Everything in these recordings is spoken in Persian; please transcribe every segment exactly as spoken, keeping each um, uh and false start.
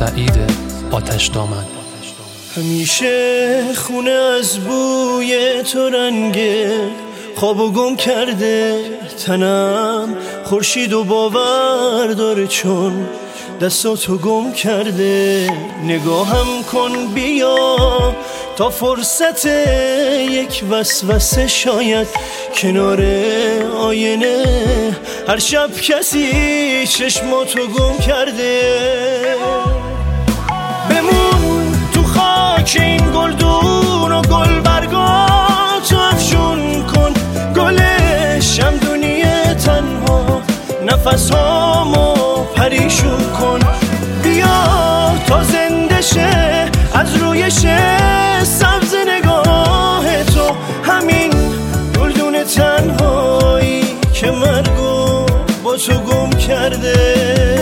سعید آتش دامن. همیشه خونه از بوی تو رنگه، خوابو گم کرده تنم، خورشید و باور داره چون دستاتو گم کرده. نگاهم کن بیا تا فرصت یک وسوسه، شاید کنار آینه هر شب کسی چشماتو گم کرده. بمون تو خاک این گلدون و گل برگاتو افشون کن، گلشم دنیا تنها نفسامو پریشون کن. بیا تا زنده شه از رویش سبز نگاه تو، همین گلدون تنهایی که مرگو با تو گم کرده.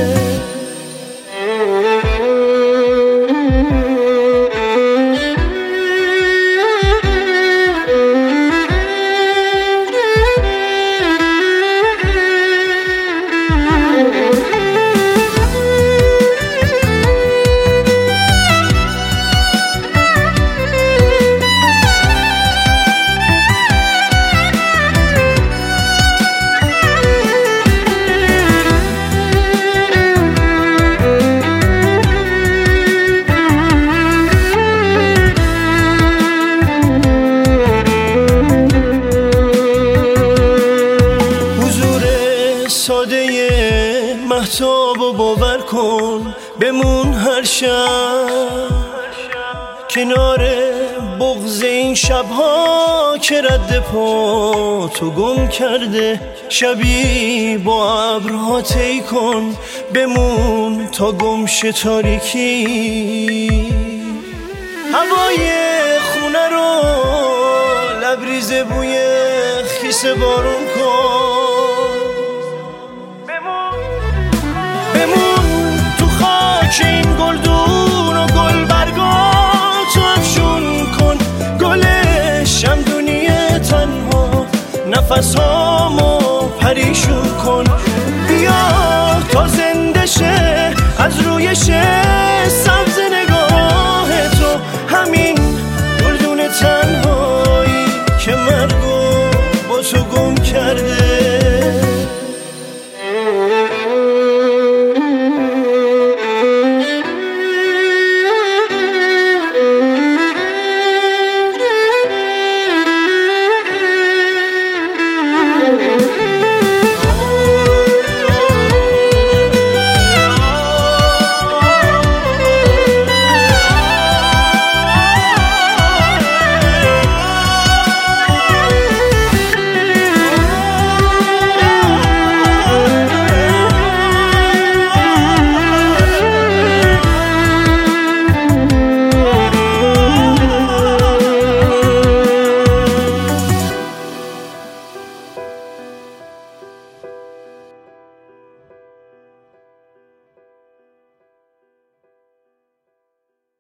ساده مهتاب و باور کن، بمون هر شب کنار بغض این شبها که رد پا تو گم کرده. شبی با ابرها طی کن، بمون تا گم شه تاریکی. هوای خونه رو لبریز بوی خیس بارون کن. که این گلدون و گل برگاتو افشون کن، گلشم دنیا تنها نفسامو پریشون کن. بیا تا زنده شه از رویش